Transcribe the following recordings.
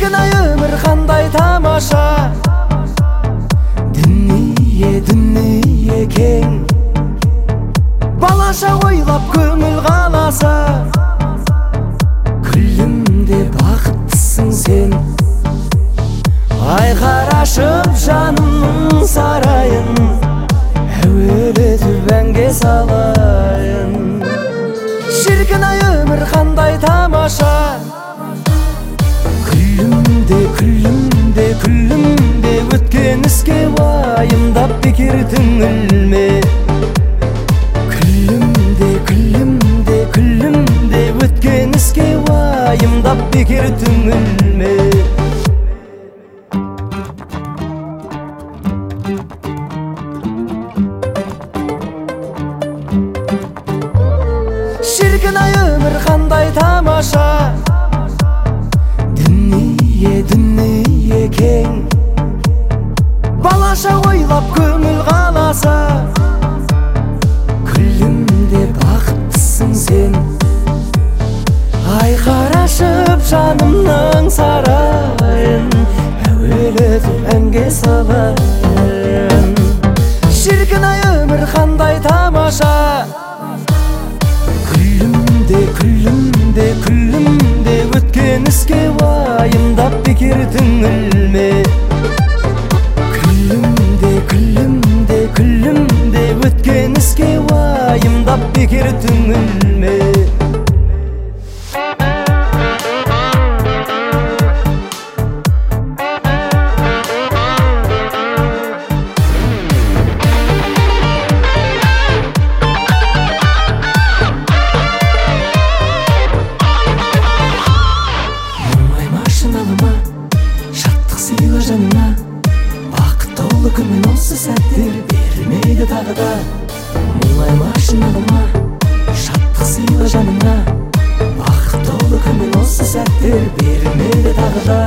Шіркін-ай өмір қандай тамаша, дүние кең, балаша ойлап көңіл қаласа, күлімде бақыттысың сен. Ай қарашып жанымның сарайын, әуелетіп әнге салайын. Шіркін-ай өмір қандай тамаша, күлімде өткен іске уайымдап бекер түңілме. Күлімде өткен іске уайымдап бекер түңілме. Шіркін-ай өмір қандай тамаша, дүние кең, балаша ойлап көңіл қаласа, күлімде бақыттысың сен. Ай қарашып жанымның сарайын, әуелетіп әнге салайын. Шіркін-ай өмір қандай тамаша, күлімде өткен іске уайымдап бекер түңілме. Күлімде өткен іске уайымдап бекер түңілме. Шаттық сыйла жанына, бақыт толы күнмен осы сәттер бермейді тағы да. Мұңай машиналыма, шаттық сыйла жанына, бақыт толы күнмен осы сәттер бермейді тағы да.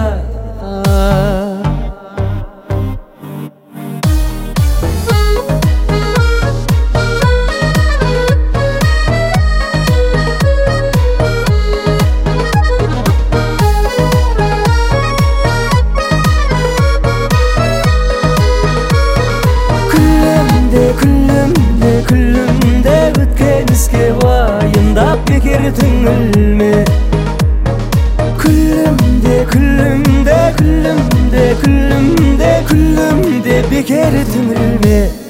Күлімде өткен іске уайымдап бекер түңілме. Күлімде бекер түңілме.